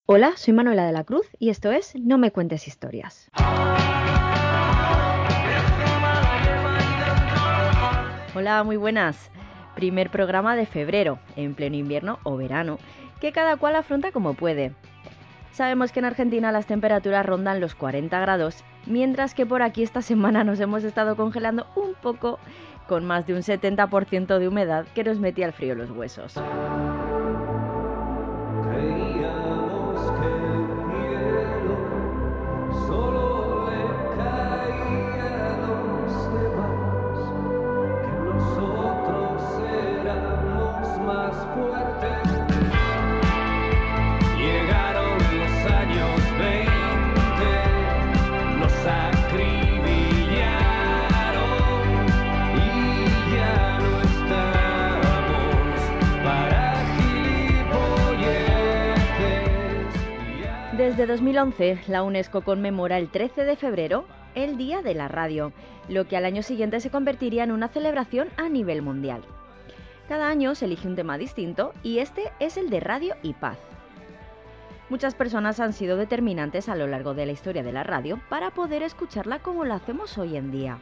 Hola, soy Manuela de la Cruz y esto es No me cuentes historias. Hola, muy buenas. Primer programa de febrero, en pleno invierno o verano, que cada cual afronta como puede. Sabemos que en Argentina las temperaturas rondan los 40 grados, mientras que por aquí esta semana nos hemos estado congelando un poco, con más de un 70% de humedad que nos metía el frío en los huesos. Desde 2011, la UNESCO conmemora el 13 de febrero el Día de la Radio, lo que al año siguiente se convertiría en una celebración a nivel mundial. Cada año se elige un tema distinto y este es el de radio y paz. Muchas personas han sido determinantes a lo largo de la historia de la radio para poder escucharla como lo hacemos hoy en día.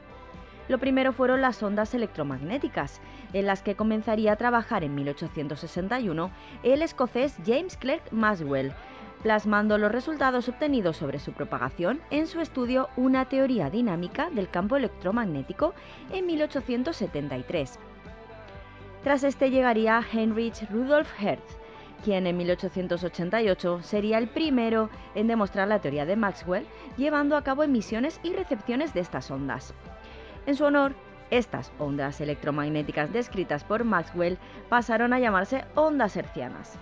Lo primero fueron las ondas electromagnéticas, en las que comenzaría a trabajar en 1861 el escocés James Clerk Maxwell, plasmando los resultados obtenidos sobre su propagación en su estudio Una teoría dinámica del campo electromagnético en 1873. Tras este llegaría Heinrich Rudolf Hertz, quien en 1888 sería el primero en demostrar la teoría de Maxwell, llevando a cabo emisiones y recepciones de estas ondas. En su honor, estas ondas electromagnéticas descritas por Maxwell pasaron a llamarse ondas hertzianas.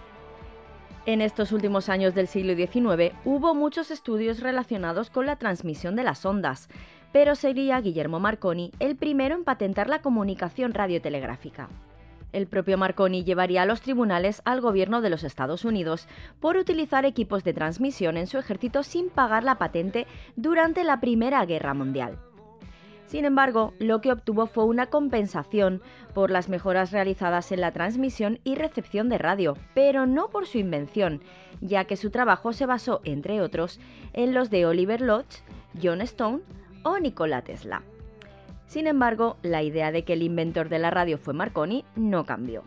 En estos últimos años del siglo XIX hubo muchos estudios relacionados con la transmisión de las ondas, pero sería Guillermo Marconi el primero en patentar la comunicación radiotelegráfica. El propio Marconi llevaría a los tribunales al gobierno de los Estados Unidos por utilizar equipos de transmisión en su ejército sin pagar la patente durante la Primera Guerra Mundial. Sin embargo, lo que obtuvo fue una compensación por las mejoras realizadas en la transmisión y recepción de radio, pero no por su invención, ya que su trabajo se basó, entre otros, en los de Oliver Lodge, John Stone o Nikola Tesla. Sin embargo, la idea de que el inventor de la radio fue Marconi no cambió.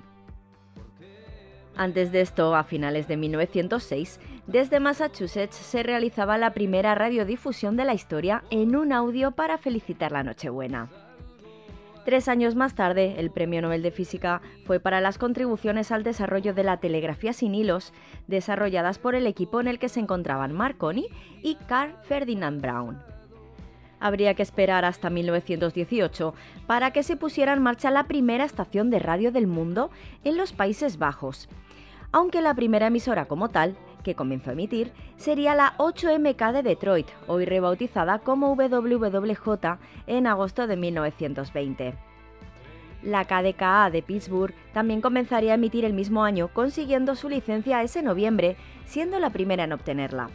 Antes de esto, a finales de 1906, desde Massachusetts se realizaba la primera radiodifusión de la historia en un audio para felicitar la Nochebuena. 3 años más tarde, el Premio Nobel de Física fue para las contribuciones al desarrollo de la telegrafía sin hilos, desarrolladas por el equipo en el que se encontraban Marconi y Carl Ferdinand Braun. Habría que esperar hasta 1918 para que se pusiera en marcha la primera estación de radio del mundo en los Países Bajos, aunque la primera emisora como tal, que comenzó a emitir, sería la 8MK de Detroit, hoy rebautizada como WWJ en agosto de 1920. La KDKA de Pittsburgh también comenzaría a emitir el mismo año, consiguiendo su licencia ese noviembre, siendo la primera en obtenerla.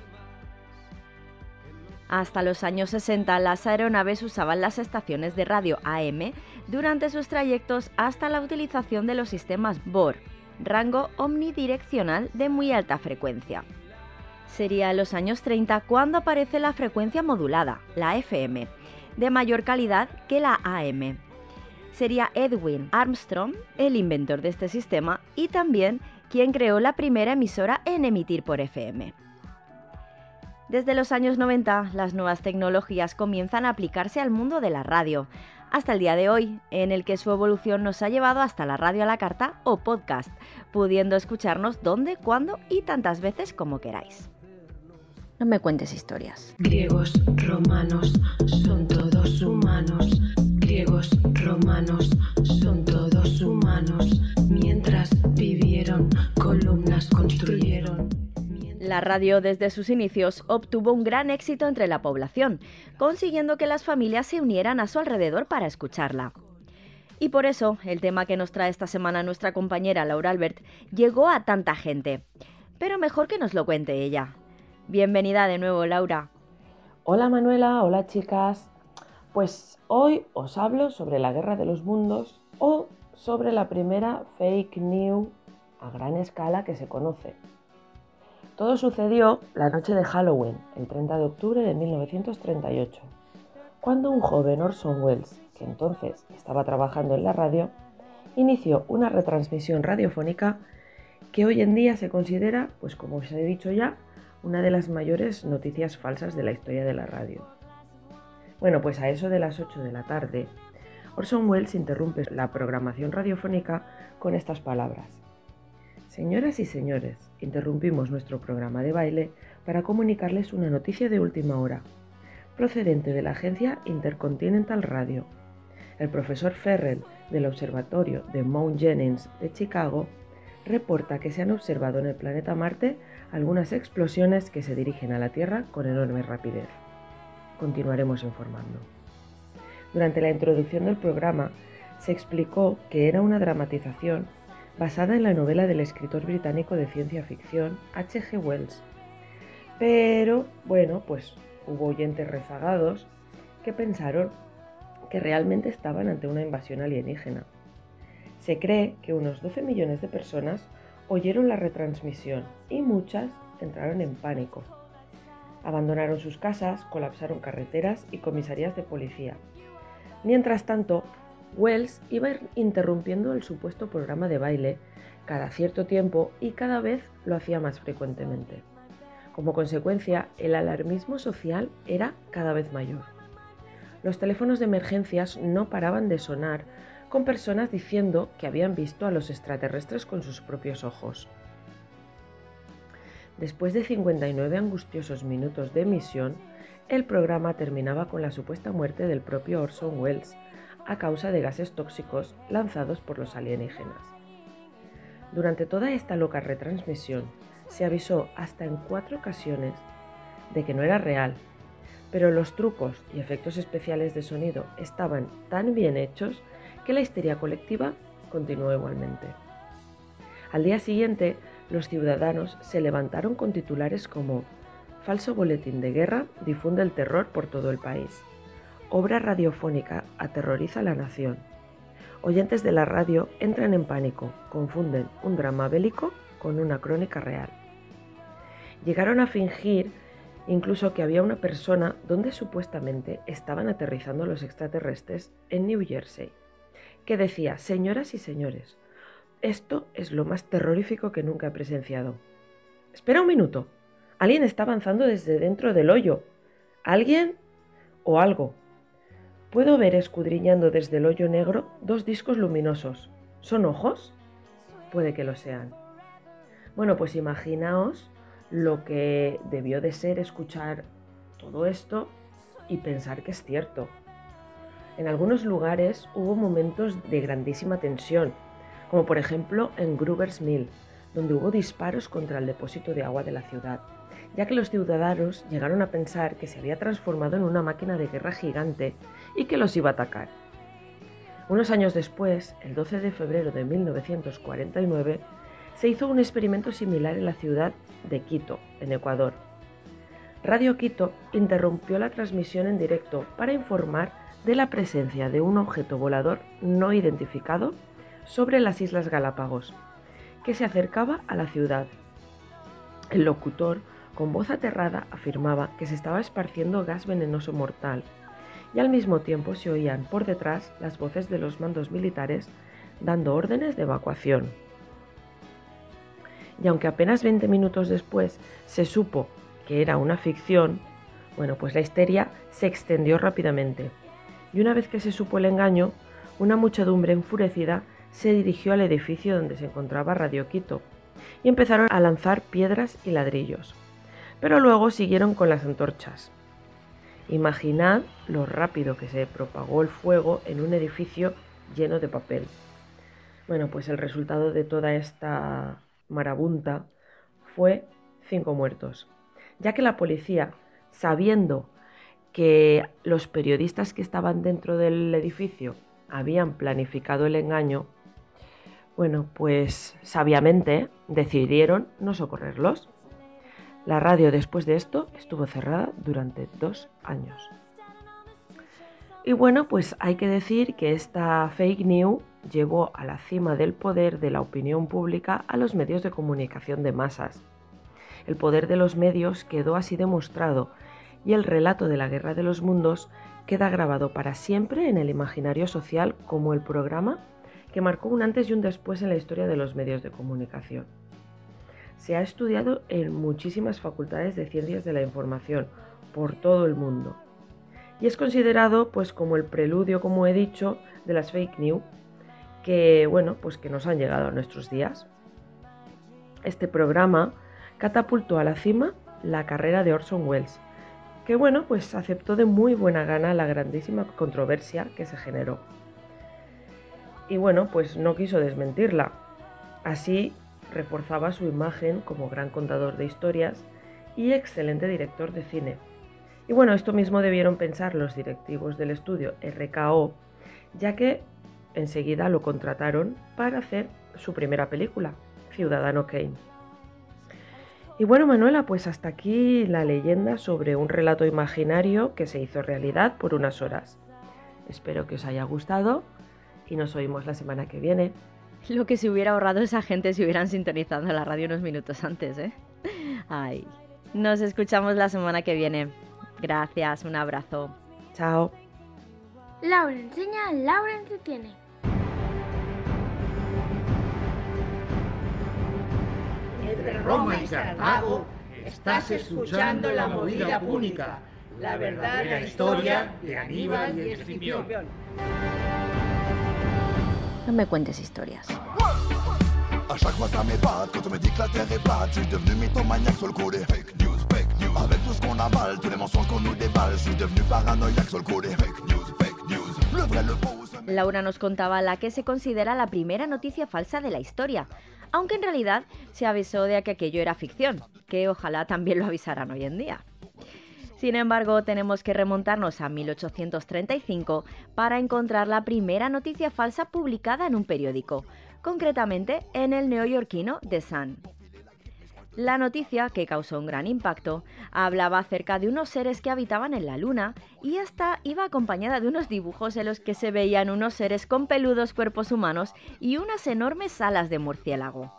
Hasta los años 60, las aeronaves usaban las estaciones de radio AM durante sus trayectos hasta la utilización de los sistemas Bohr, rango omnidireccional de muy alta frecuencia. Sería en los años 30 cuando aparece la frecuencia modulada, la FM, de mayor calidad que la AM. Sería Edwin Armstrong el inventor de este sistema y también quien creó la primera emisora en emitir por FM. Desde los años 90, las nuevas tecnologías comienzan a aplicarse al mundo de la radio, hasta el día de hoy, en el que su evolución nos ha llevado hasta la radio a la carta o podcast, pudiendo escucharnos donde, cuándo y tantas veces como queráis. No me cuentes historias. Griegos, romanos, son todos humanos. Griegos, romanos, son todos humanos. Mientras vivieron, columnas construyeron. La radio desde sus inicios obtuvo un gran éxito entre la población, consiguiendo que las familias se unieran a su alrededor para escucharla. Y por eso, el tema que nos trae esta semana nuestra compañera Laura Albert llegó a tanta gente. Pero mejor que nos lo cuente ella. Bienvenida de nuevo, Laura. Hola Manuela, hola chicas. Pues hoy os hablo sobre la Guerra de los Mundos o sobre la primera fake news a gran escala que se conoce. Todo sucedió la noche de Halloween, el 30 de octubre de 1938, cuando un joven Orson Welles, que entonces estaba trabajando en la radio, inició una retransmisión radiofónica que hoy en día se considera, pues como os he dicho ya, una de las mayores noticias falsas de la historia de la radio. Bueno, pues a eso de las 8 de la tarde, Orson Welles interrumpe la programación radiofónica con estas palabras. Señoras y señores, interrumpimos nuestro programa de baile para comunicarles una noticia de última hora, procedente de la agencia Intercontinental Radio. El profesor Ferrell del Observatorio de Mount Jennings de Chicago reporta que se han observado en el planeta Marte algunas explosiones que se dirigen a la Tierra con enorme rapidez. Continuaremos informando. Durante la introducción del programa se explicó que era una dramatización basada en la novela del escritor británico de ciencia ficción H.G. Wells. Pero, bueno, pues hubo oyentes rezagados que pensaron que realmente estaban ante una invasión alienígena. Se cree que unos 12 millones de personas oyeron la retransmisión y muchas entraron en pánico. Abandonaron sus casas, colapsaron carreteras y comisarías de policía. Mientras tanto, Wells iba interrumpiendo el supuesto programa de baile cada cierto tiempo y cada vez lo hacía más frecuentemente. Como consecuencia, el alarmismo social era cada vez mayor. Los teléfonos de emergencias no paraban de sonar con personas diciendo que habían visto a los extraterrestres con sus propios ojos. Después de 59 angustiosos minutos de emisión, el programa terminaba con la supuesta muerte del propio Orson Welles a causa de gases tóxicos lanzados por los alienígenas. Durante toda esta loca retransmisión se avisó hasta en 4 ocasiones de que no era real, pero los trucos y efectos especiales de sonido estaban tan bien hechos que la histeria colectiva continuó igualmente. Al día siguiente, los ciudadanos se levantaron con titulares como «Falso boletín de guerra difunde el terror por todo el país», «Obra radiofónica aterroriza a la nación», «Oyentes de la radio entran en pánico, confunden un drama bélico con una crónica real». Llegaron a fingir incluso que había una persona donde supuestamente estaban aterrizando los extraterrestres en New Jersey, que decía: «Señoras y señores, esto es lo más terrorífico que nunca he presenciado». «Espera un minuto, alguien está avanzando desde dentro del hoyo. ¿Alguien o algo? Puedo ver escudriñando desde el hoyo negro 2 discos luminosos. ¿Son ojos? Puede que lo sean». Bueno, pues imaginaos lo que debió de ser escuchar todo esto y pensar que es cierto. En algunos lugares hubo momentos de grandísima tensión, como por ejemplo en Gruber's Mill, donde hubo disparos contra el depósito de agua de la ciudad, ya que los ciudadanos llegaron a pensar que se había transformado en una máquina de guerra gigante y que los iba a atacar. Unos años después, el 12 de febrero de 1949, se hizo un experimento similar en la ciudad de Quito, en Ecuador. Radio Quito interrumpió la transmisión en directo para informar de la presencia de un objeto volador no identificado sobre las Islas Galápagos, que se acercaba a la ciudad. El locutor, con voz aterrada, afirmaba que se estaba esparciendo gas venenoso mortal, y al mismo tiempo se oían por detrás las voces de los mandos militares dando órdenes de evacuación. Y aunque apenas 20 minutos después se supo que era una ficción, bueno, pues la histeria se extendió rápidamente. Y una vez que se supo el engaño, una muchedumbre enfurecida se dirigió al edificio donde se encontraba Radio Quito y empezaron a lanzar piedras y ladrillos. Pero luego siguieron con las antorchas. Imaginad lo rápido que se propagó el fuego en un edificio lleno de papel. Bueno, pues el resultado de toda esta marabunta fue 5 muertos, ya que la policía, sabiendo que los periodistas que estaban dentro del edificio habían planificado el engaño, bueno, pues sabiamente decidieron no socorrerlos. La radio después de esto estuvo cerrada durante 2 años. Y bueno, pues hay que decir que esta fake news llevó a la cima del poder de la opinión pública a los medios de comunicación de masas. El poder de los medios quedó así demostrado y el relato de la Guerra de los Mundos queda grabado para siempre en el imaginario social como el programa que marcó un antes y un después en la historia de los medios de comunicación. Se ha estudiado en muchísimas facultades de ciencias de la información por todo el mundo y es considerado pues como el preludio, como he dicho, de las fake news que nos han llegado a nuestros días. Este programa catapultó a la cima la carrera de Orson Welles, que aceptó de muy buena gana la grandísima controversia que se generó. Y no quiso desmentirla. Así reforzaba su imagen como gran contador de historias y excelente director de cine. Y esto mismo debieron pensar los directivos del estudio RKO, ya que enseguida lo contrataron para hacer su primera película, Ciudadano Kane. Y Manuela, pues hasta aquí la leyenda sobre un relato imaginario que se hizo realidad por unas horas. Espero que os haya gustado y nos oímos la semana que viene. Lo que se hubiera ahorrado esa gente si hubieran sintonizado la radio unos minutos antes, ¿eh? Ay, nos escuchamos la semana que viene. Gracias, un abrazo. Chao. Laura enseña, Laura entretiene. Entre Roma y Cartago, estás escuchando La Movida Púnica, la verdadera historia de Aníbal y Escipión. No me cuentes historias. À chaque fois ça m'épate, quand on me dit que la terre est plate, je suis devenu mythomaniaque sur le coup des fake news. Avec tout ce qu'on avale, tous les mensonges qu'on nous déballe, je suis devenu paranoïaque sur le coup des fake news. Le vrai, le faux. Laura nos contaba la que se considera la primera noticia falsa de la historia, aunque en realidad se avisó de que aquello era ficción, que ojalá también lo avisaran hoy en día. Sin embargo, tenemos que remontarnos a 1835 para encontrar la primera noticia falsa publicada en un periódico, concretamente en el neoyorquino The Sun. La noticia, que causó un gran impacto, hablaba acerca de unos seres que habitaban en la Luna y esta iba acompañada de unos dibujos en los que se veían unos seres con peludos cuerpos humanos y unas enormes alas de murciélago.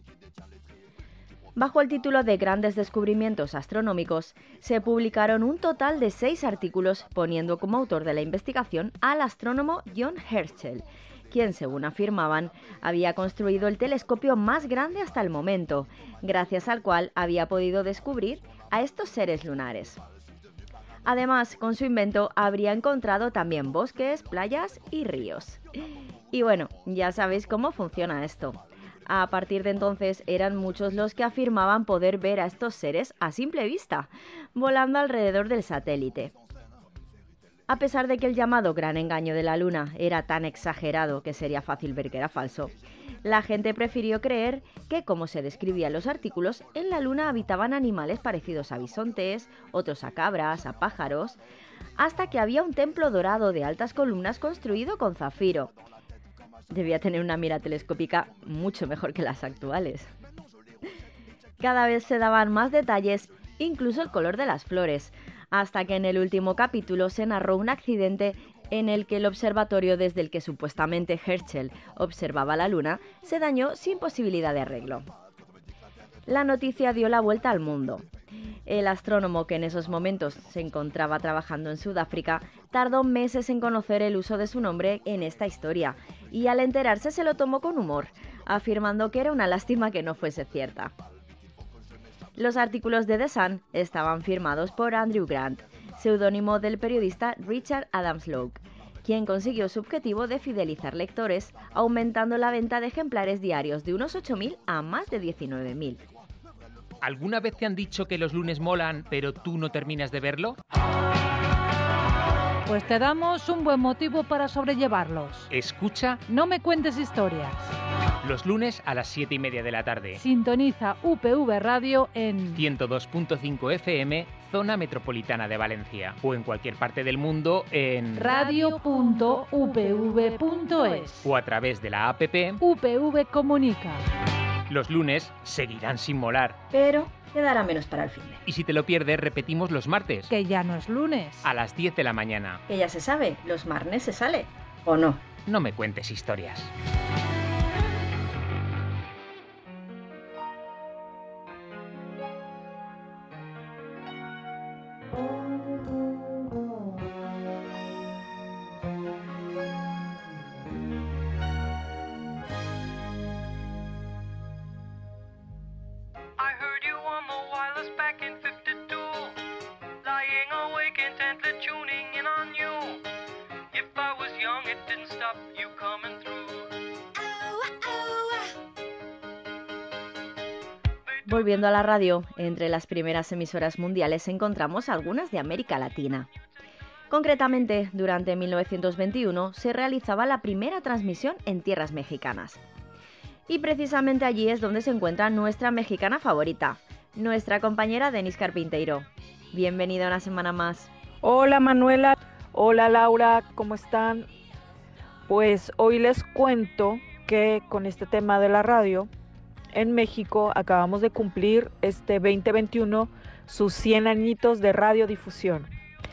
Bajo el título de Grandes descubrimientos astronómicos, se publicaron un total de 6 artículos poniendo como autor de la investigación al astrónomo John Herschel, quien, según afirmaban, había construido el telescopio más grande hasta el momento, gracias al cual había podido descubrir a estos seres lunares. Además, con su invento habría encontrado también bosques, playas y ríos. Y ya sabéis cómo funciona esto. A partir de entonces eran muchos los que afirmaban poder ver a estos seres a simple vista, volando alrededor del satélite. A pesar de que el llamado gran engaño de la Luna era tan exagerado que sería fácil ver que era falso, la gente prefirió creer que, como se describía en los artículos, en la Luna habitaban animales parecidos a bisontes, otros a cabras, a pájaros, hasta que había un templo dorado de altas columnas construido con zafiro. Debía tener una mira telescópica mucho mejor que las actuales. Cada vez se daban más detalles, incluso el color de las flores, hasta que en el último capítulo se narró un accidente en el que el observatorio desde el que supuestamente Herschel observaba la Luna se dañó sin posibilidad de arreglo. La noticia dio la vuelta al mundo. El astrónomo, que en esos momentos se encontraba trabajando en Sudáfrica, tardó meses en conocer el uso de su nombre en esta historia, y al enterarse se lo tomó con humor, afirmando que era una lástima que no fuese cierta. Los artículos de The Sun estaban firmados por Andrew Grant, seudónimo del periodista Richard Adams Locke, quien consiguió su objetivo de fidelizar lectores, aumentando la venta de ejemplares diarios de unos 8.000 a más de 19.000. ¿Alguna vez te han dicho que los lunes molan, pero tú no terminas de verlo? Pues te damos un buen motivo para sobrellevarlos. Escucha No me cuentes historias. los lunes a las 7:30 de la tarde. Sintoniza UPV Radio en 102.5 FM, zona metropolitana de Valencia. O en cualquier parte del mundo en radio.upv.es o a través de la APP. UPV Comunica. Los lunes seguirán sin molar. Pero quedará menos para el fin de. Y si te lo pierdes, repetimos los martes. Que ya no es lunes. A las 10 de la mañana. Que ya se sabe, los martes se sale. ¿O no? No me cuentes historias. Volviendo a la radio, entre las primeras emisoras mundiales encontramos algunas de América Latina. Concretamente, durante 1921 se realizaba la primera transmisión en tierras mexicanas. Y precisamente allí es donde se encuentra nuestra mexicana favorita, nuestra compañera Denise Carpinteiro. Bienvenida una semana más. Hola Manuela, hola Laura, ¿cómo están? Pues hoy les cuento que con este tema de la radio, en México acabamos de cumplir este 2021 sus 100 añitos de radiodifusión.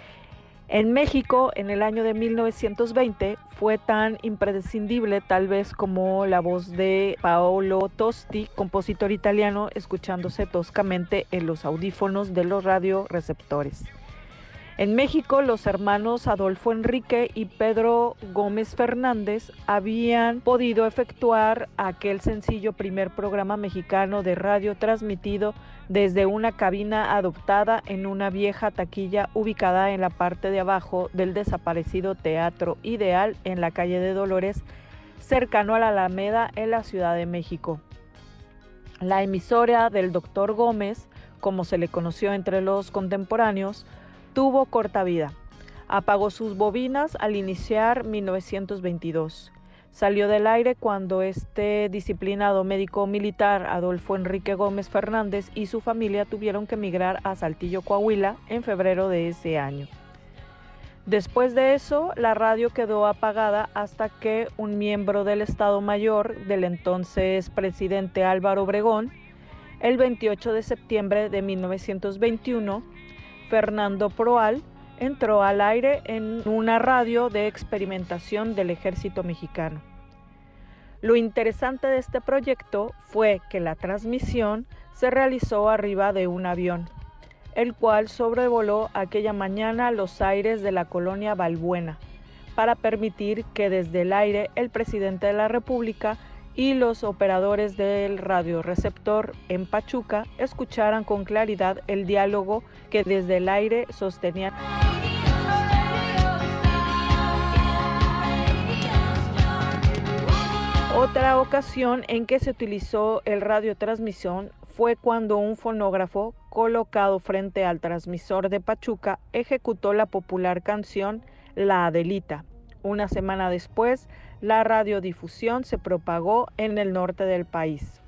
En México, en el año de 1920, fue tan imprescindible tal vez como la voz de Paolo Tosti, compositor italiano, escuchándose toscamente en los audífonos de los radioreceptores. En México, los hermanos Adolfo Enrique y Pedro Gómez Fernández habían podido efectuar aquel sencillo primer programa mexicano de radio transmitido desde una cabina adoptada en una vieja taquilla ubicada en la parte de abajo del desaparecido Teatro Ideal en la calle de Dolores, cercano a la Alameda en la Ciudad de México. La emisora del Dr. Gómez, como se le conoció entre los contemporáneos, tuvo corta vida. Apagó sus bobinas al iniciar 1922. Salió del aire cuando este disciplinado médico militar Adolfo Enrique Gómez Fernández y su familia tuvieron que emigrar a Saltillo, Coahuila, en febrero de ese año. Después de eso, la radio quedó apagada hasta que un miembro del Estado Mayor del entonces presidente Álvaro Obregón, el 28 de septiembre de 1921, Fernando Proal, entró al aire en una radio de experimentación del Ejército Mexicano. Lo interesante de este proyecto fue que la transmisión se realizó arriba de un avión, el cual sobrevoló aquella mañana los aires de la colonia Balbuena, para permitir que desde el aire el presidente de la República y los operadores del radioreceptor en Pachuca escucharan con claridad el diálogo que desde el aire sostenían. Otra ocasión en que se utilizó el radiotransmisión fue cuando un fonógrafo colocado frente al transmisor de Pachuca ejecutó la popular canción La Adelita. Una semana después, la radiodifusión se propagó en el norte del país.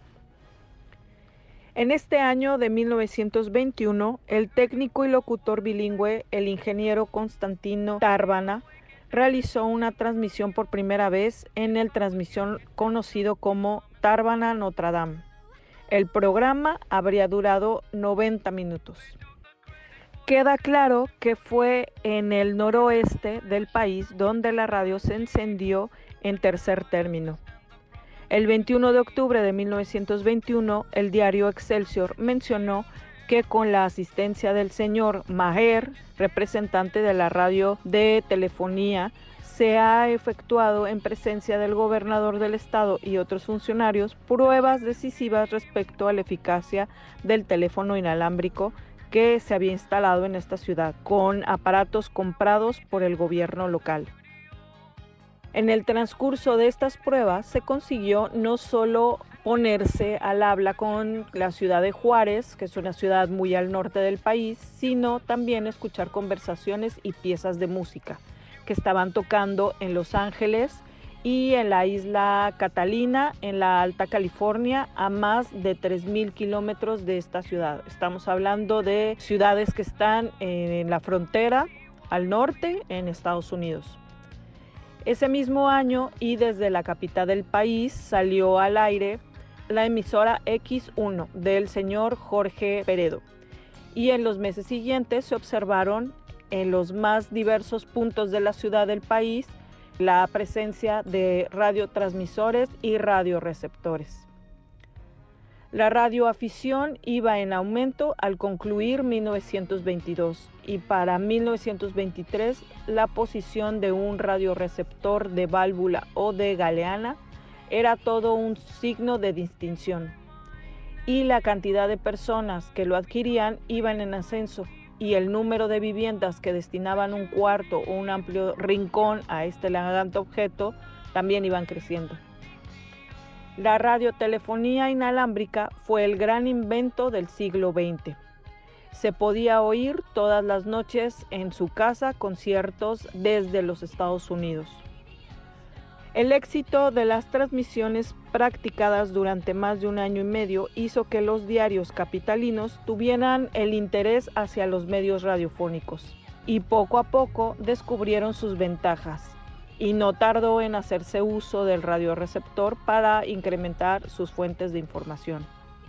En este año de 1921, el técnico y locutor bilingüe, el ingeniero Constantino Tárbana, realizó una transmisión por primera vez en el transmisión conocido como Tárbana Notre Dame. El programa habría durado 90 minutos. Queda claro que fue en el noroeste del país donde la radio se encendió en tercer término. El 21 de octubre de 1921, el diario Excelsior mencionó que con la asistencia del señor Maher, representante de la radio de telefonía, se ha efectuado en presencia del gobernador del estado y otros funcionarios pruebas decisivas respecto a la eficacia del teléfono inalámbrico que se había instalado en esta ciudad, con aparatos comprados por el gobierno local. En el transcurso de estas pruebas se consiguió no solo ponerse al habla con la ciudad de Juárez, que es una ciudad muy al norte del país, sino también escuchar conversaciones y piezas de música que estaban tocando en Los Ángeles y en la isla Catalina, en la Alta California, a más de 3,000 kilómetros de esta ciudad. Estamos hablando de ciudades que están en la frontera al norte en Estados Unidos. Ese mismo año y desde la capital del país salió al aire la emisora X1 del señor Jorge Peredo, y en los meses siguientes se observaron en los más diversos puntos de la ciudad del país la presencia de radiotransmisores y radioreceptores. La radioafición iba en aumento al concluir 1922 y para 1923 la posición de un radioreceptor de válvula o de galeana era todo un signo de distinción, y la cantidad de personas que lo adquirían iban en ascenso, y el número de viviendas que destinaban un cuarto o un amplio rincón a este elegante objeto también iban creciendo. La radiotelefonía inalámbrica fue el gran invento del siglo XX. Se podía oír todas las noches en su casa conciertos desde los Estados Unidos. El éxito de las transmisiones practicadas durante más de un año y medio hizo que los diarios capitalinos tuvieran el interés hacia los medios radiofónicos y poco a poco descubrieron sus ventajas, y no tardó en hacerse uso del radioreceptor para incrementar sus fuentes de información.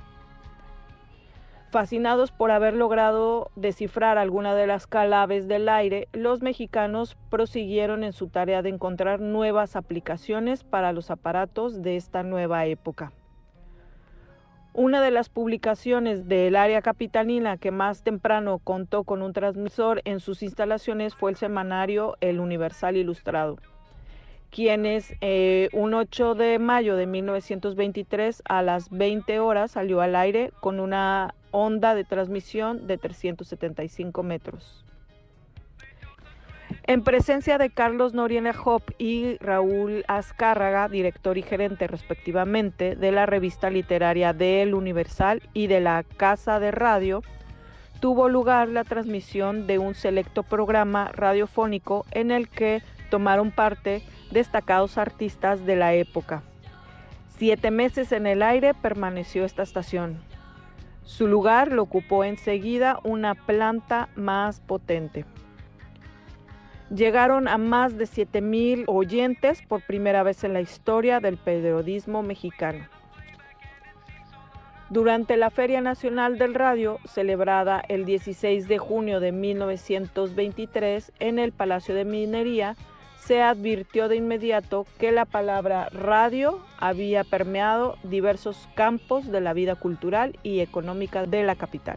Fascinados por haber logrado descifrar alguna de las claves del aire, los mexicanos prosiguieron en su tarea de encontrar nuevas aplicaciones para los aparatos de esta nueva época. Una de las publicaciones del área capitalina que más temprano contó con un transmisor en sus instalaciones fue el semanario El Universal Ilustrado, quienes un 8 de mayo de 1923 a las 20 horas salió al aire con una onda de transmisión de 375 metros. En presencia de Carlos Noriega Hop y Raúl Azcárraga, director y gerente respectivamente de la revista literaria de El Universal y de la Casa de Radio, tuvo lugar la transmisión de un selecto programa radiofónico en el que tomaron parte destacados artistas de la época. 7 meses en el aire permaneció esta estación. Su lugar lo ocupó enseguida una planta más potente. Llegaron a más de 7,000 oyentes por primera vez en la historia del periodismo mexicano. Durante la Feria Nacional del Radio, celebrada el 16 de junio de 1923 en el Palacio de Minería, se advirtió de inmediato que la palabra radio había permeado diversos campos de la vida cultural y económica de la capital.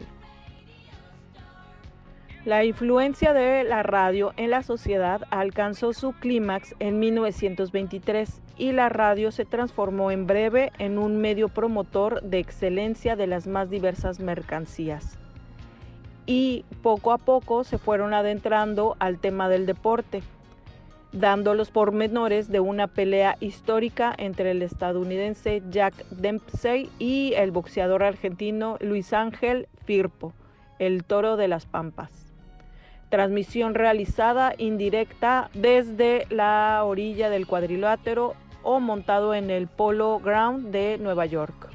La influencia de la radio en la sociedad alcanzó su clímax en 1923 y la radio se transformó en breve en un medio promotor de excelencia de las más diversas mercancías. Y poco a poco se fueron adentrando al tema del deporte, dando los pormenores de una pelea histórica entre el estadounidense Jack Dempsey y el boxeador argentino Luis Ángel Firpo, el Toro de las Pampas. Transmisión realizada indirecta desde la orilla del cuadrilátero o montado en el Polo Ground de Nueva York.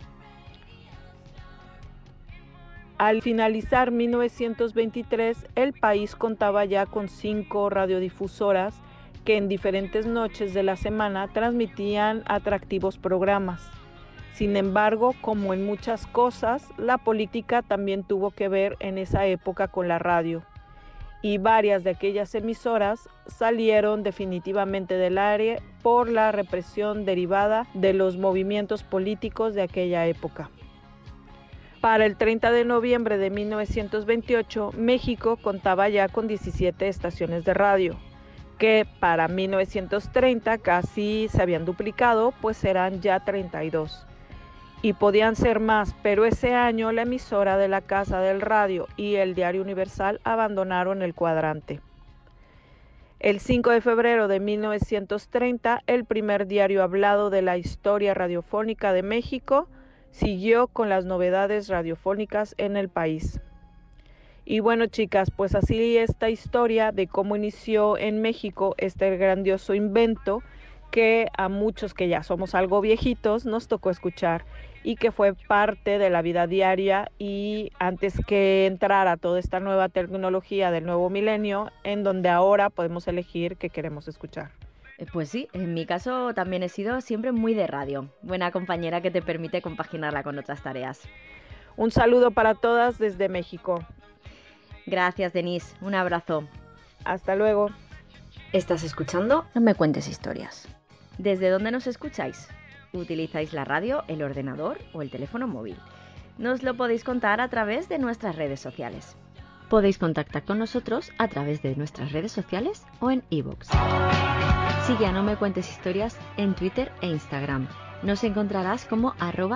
Al finalizar 1923, el país contaba ya con 5 radiodifusoras que en diferentes noches de la semana transmitían atractivos programas. Sin embargo, como en muchas cosas, la política también tuvo que ver en esa época con la radio, y varias de aquellas emisoras salieron definitivamente del aire por la represión derivada de los movimientos políticos de aquella época. Para el 30 de noviembre de 1928, México contaba ya con 17 estaciones de radio, que para 1930 casi se habían duplicado, pues eran ya 32. Y podían ser más, pero ese año la emisora de la Casa del Radio y el Diario Universal abandonaron el cuadrante. El 5 de febrero de 1930, el primer diario hablado de la historia radiofónica de México siguió con las novedades radiofónicas en el país. Y bueno, chicas, pues así esta historia de cómo inició en México este grandioso invento que a muchos que ya somos algo viejitos nos tocó escuchar y que fue parte de la vida diaria y antes que entrara toda esta nueva tecnología del nuevo milenio, en donde ahora podemos elegir qué queremos escuchar. Pues sí, en mi caso también he sido siempre muy de radio. Buena compañera que te permite compaginarla con otras tareas. Un saludo para todas desde México. Gracias, Denise. Un abrazo. Hasta luego. ¿Estás escuchando? No me cuentes historias. ¿Desde dónde nos escucháis? ¿Utilizáis la radio, el ordenador o el teléfono móvil? Nos lo podéis contar a través de nuestras redes sociales. Podéis contactar con nosotros a través de nuestras redes sociales o en iVoox. Sigue a No Me Cuentes Historias en Twitter e Instagram. Nos encontrarás como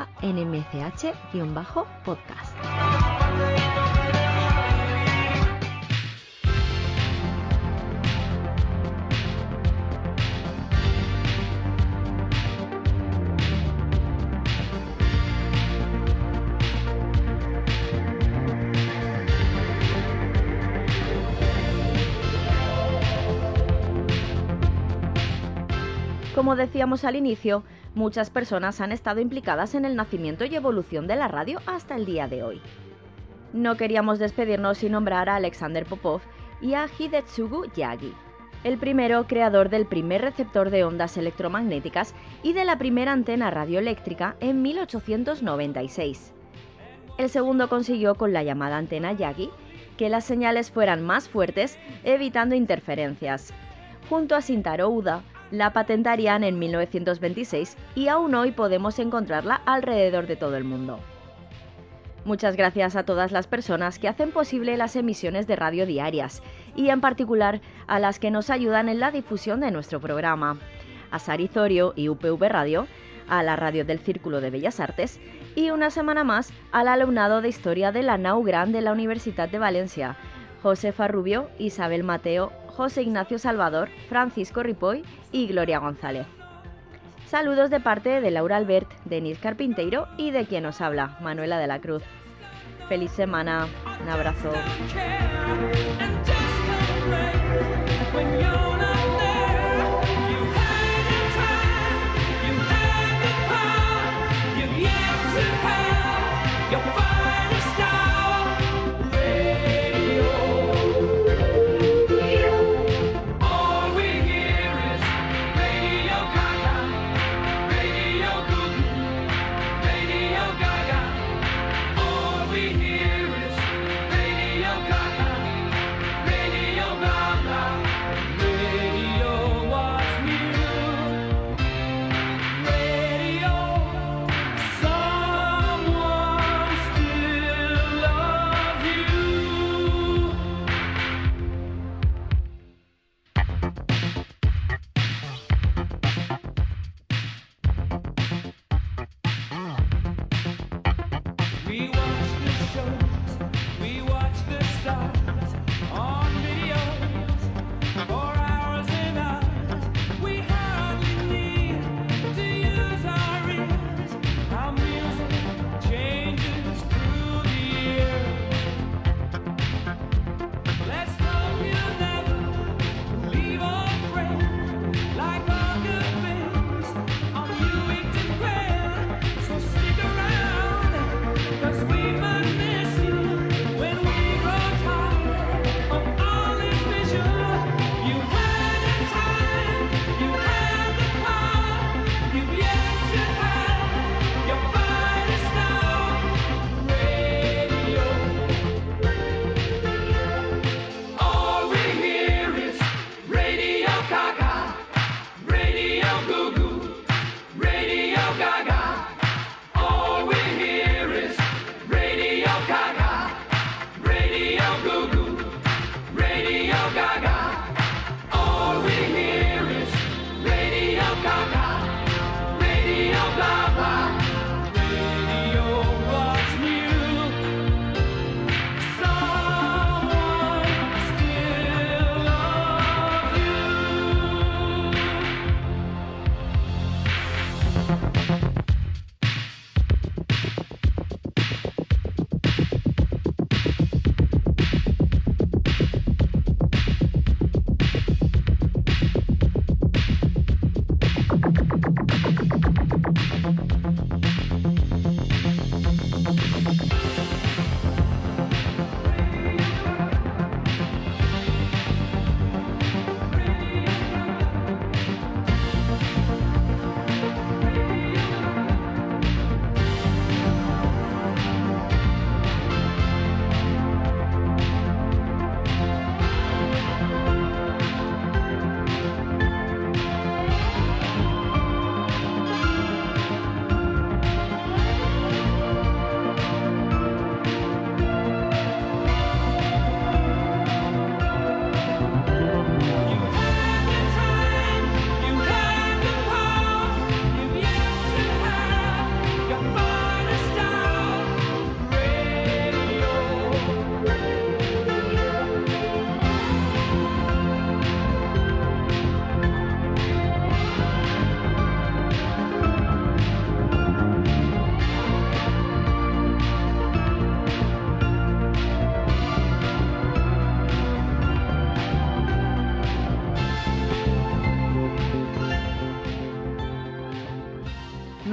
@nmch_podcast. como decíamos al inicio, muchas personas han estado implicadas en el nacimiento y evolución de la radio hasta el día de hoy. No queríamos despedirnos sin nombrar a Alexander Popov y a Hidetsugu Yagi, el primero creador del primer receptor de ondas electromagnéticas y de la primera antena radioeléctrica en 1896. El segundo consiguió con la llamada antena Yagi que las señales fueran más fuertes, evitando interferencias. Junto a Shintaro Uda, la patentarían en 1926 y aún hoy podemos encontrarla alrededor de todo el mundo. Muchas gracias a todas las personas que hacen posible las emisiones de radio diarias y en particular a las que nos ayudan en la difusión de nuestro programa, a Sari Zorio y UPV Radio, a la radio del Círculo de Bellas Artes y una semana más al alumnado de Historia de la Nau Gran de la Universitat de Valencia, Josefa Rubio, Isabel Mateo, José Ignacio Salvador, Francisco Ripoll y Gloria González. Saludos de parte de Laura Albert, Denis Carpinteiro y de quien os habla, Manuela de la Cruz. Feliz semana, un abrazo.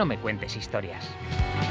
no me cuentes historias.